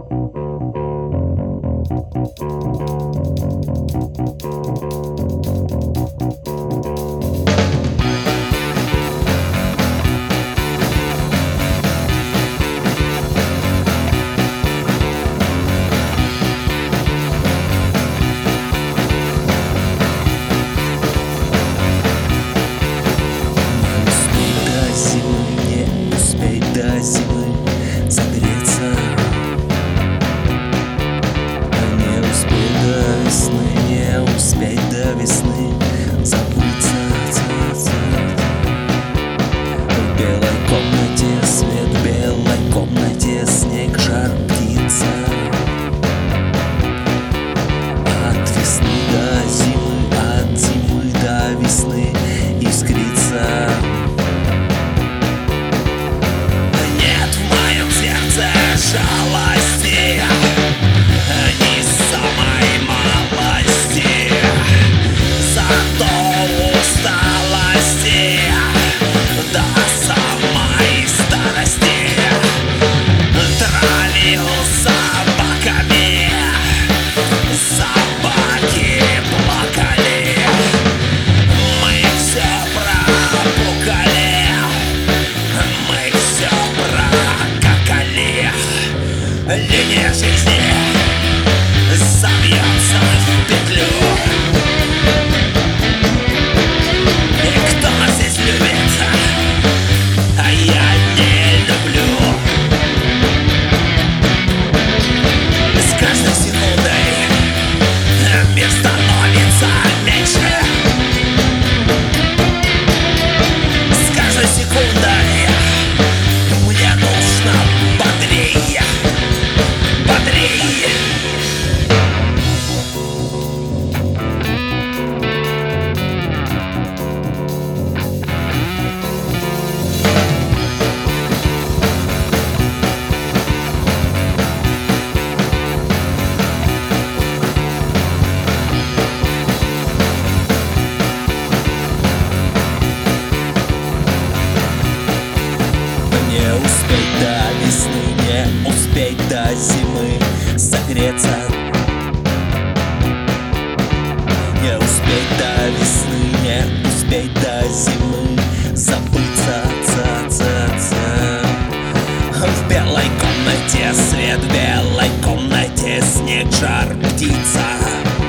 Линия жизни забьется в петлю. И кто здесь любит, а я не люблю. С каждой секундой мир становится меньше. С каждой секундой мне нужно бодрее. Не успеть до весны, не успеть до зимы согреться. Не успеть до весны, не успеть до зимы забыться. В белой комнате свет, в белой комнате снег, жар, птица.